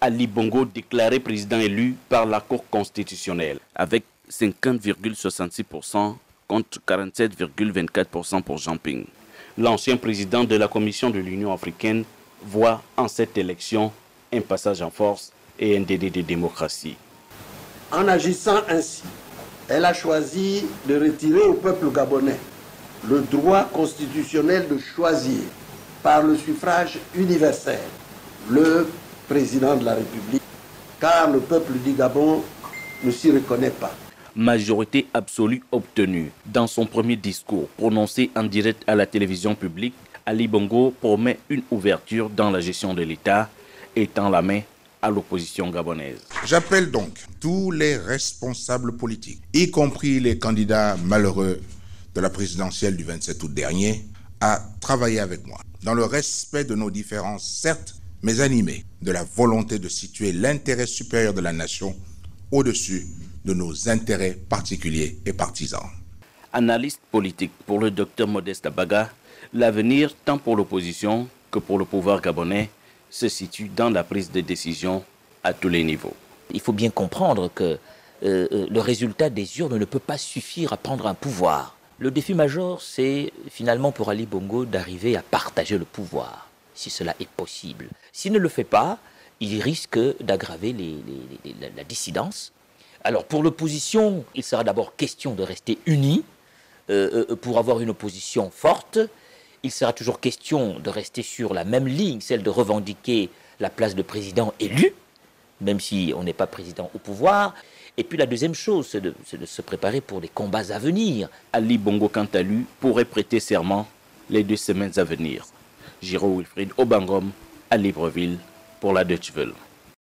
Ali Bongo déclaré président élu par la Cour constitutionnelle avec 50,66% contre 47,24% pour Jean Ping. L'ancien président de la Commission de l'Union africaine voit en cette élection un passage en force et un dédé de démocratie. En agissant ainsi, elle a choisi de retirer au peuple gabonais le droit constitutionnel de choisir par le suffrage universel le président de la République, car le peuple du Gabon ne s'y reconnaît pas. Majorité absolue obtenue. Dans son premier discours prononcé en direct à la télévision publique, Ali Bongo promet une ouverture dans la gestion de l'État, étant la main à l'opposition gabonaise. J'appelle donc tous les responsables politiques, y compris les candidats malheureux de la présidentielle du 27 août dernier, à travailler avec moi, dans le respect de nos différences, certes, mais animés de la volonté de situer l'intérêt supérieur de la nation au-dessus de nos intérêts particuliers et partisans. Analyste politique pour le docteur Modeste Abaga, l'avenir, tant pour l'opposition que pour le pouvoir gabonais, se situe dans la prise de décision à tous les niveaux. Il faut bien comprendre que le résultat des urnes ne peut pas suffire à prendre un pouvoir. Le défi majeur, c'est finalement pour Ali Bongo d'arriver à partager le pouvoir, si cela est possible. S'il ne le fait pas, il risque d'aggraver la dissidence. Alors pour l'opposition, il sera d'abord question de rester unis pour avoir une opposition forte. Il sera toujours question de rester sur la même ligne, celle de revendiquer la place de président élu, même si on n'est pas président au pouvoir. Et puis la deuxième chose, c'est de se préparer pour les combats à venir. Ali Bongo, quant à lui, pourrait prêter serment les 2 semaines à venir. Giro Wilfried Obangom à Libreville pour la Deutsche Welle.